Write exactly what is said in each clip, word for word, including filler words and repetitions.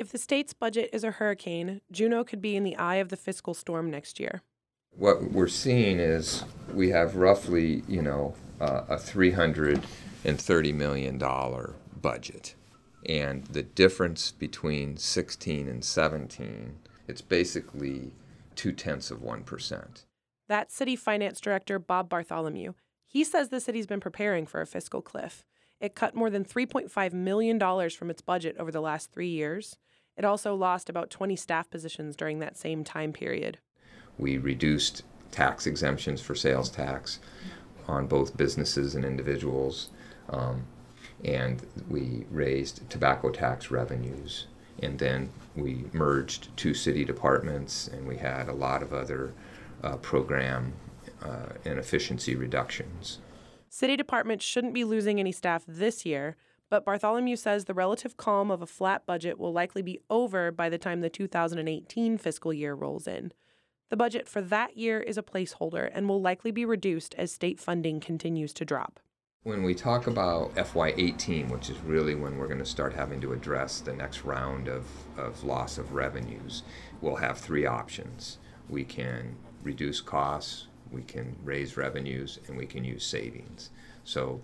If the state's budget is a hurricane, Juneau could be in the eye of the fiscal storm next year. What we're seeing is we have roughly, you know, uh, a three hundred thirty million dollars budget. And the difference between sixteen and seventeen, it's basically two-tenths of one percent. That's City Finance Director Bob Bartholomew. He says the city's been preparing for a fiscal cliff. It cut more than three point five million dollars from its budget over the last three years. It also lost about twenty staff positions during that same time period. We reduced tax exemptions for sales tax on both businesses and individuals, um, and we raised tobacco tax revenues. And then we merged two city departments, and we had a lot of other uh, program uh, and efficiency reductions. City departments shouldn't be losing any staff this year, but Bartholomew says the relative calm of a flat budget will likely be over by the time the two thousand eighteen fiscal year rolls in. The budget for that year is a placeholder and will likely be reduced as state funding continues to drop. When we talk about F Y eighteen, which is really when we're going to start having to address the next round of, of loss of revenues, we'll have three options. We can reduce costs, we can raise revenues, and we can use savings. So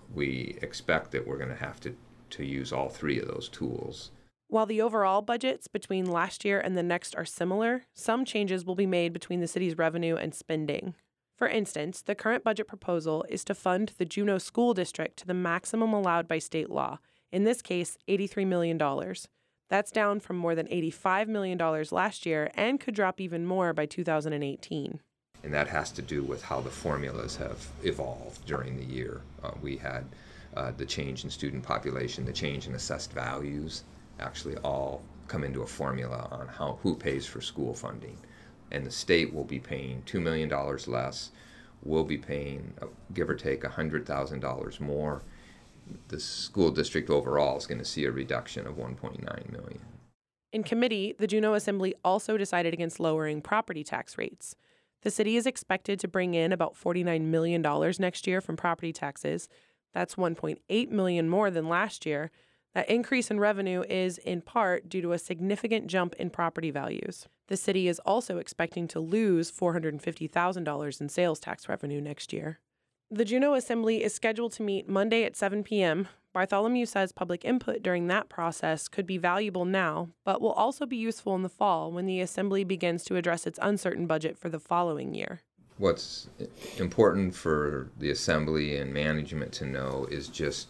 we expect that we're going to have to, to use all three of those tools. While the overall budgets between last year and the next are similar, some changes will be made between the city's revenue and spending. For instance, the current budget proposal is to fund the Juneau School District to the maximum allowed by state law, in this case, eighty-three million dollars. That's down from more than eighty-five million dollars last year and could drop even more by two thousand eighteen. And that has to do with how the formulas have evolved during the year. Uh, we had uh, the change in student population, the change in assessed values, actually all come into a formula on how who pays for school funding. And the state will be paying two million dollars less. We'll be paying, uh, give or take, one hundred thousand dollars more. The school district overall is going to see a reduction of one point nine million dollars. In committee, the Juneau Assembly also decided against lowering property tax rates. The city is expected to bring in about forty-nine million dollars next year from property taxes. That's one point eight million dollars more than last year. That increase in revenue is, in part, due to a significant jump in property values. The city is also expecting to lose four hundred fifty thousand dollars in sales tax revenue next year. The Juneau Assembly is scheduled to meet Monday at seven p.m. Bartholomew says public input during that process could be valuable now, but will also be useful in the fall when the Assembly begins to address its uncertain budget for the following year. What's important for the Assembly and management to know is just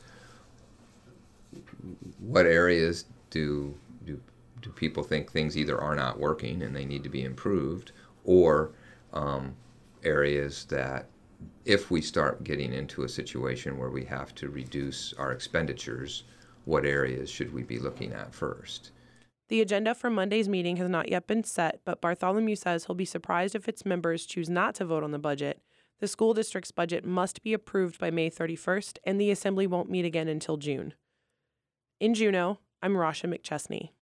what areas do, do do people think things either are not working and they need to be improved, or um, areas that if we start getting into a situation where we have to reduce our expenditures, what areas should we be looking at first? The agenda for Monday's meeting has not yet been set, but Bartholomew says he'll be surprised if its members choose not to vote on the budget. The school district's budget must be approved by May thirty-first, and the Assembly won't meet again until June. In Juneau, I'm Rasha McChesney.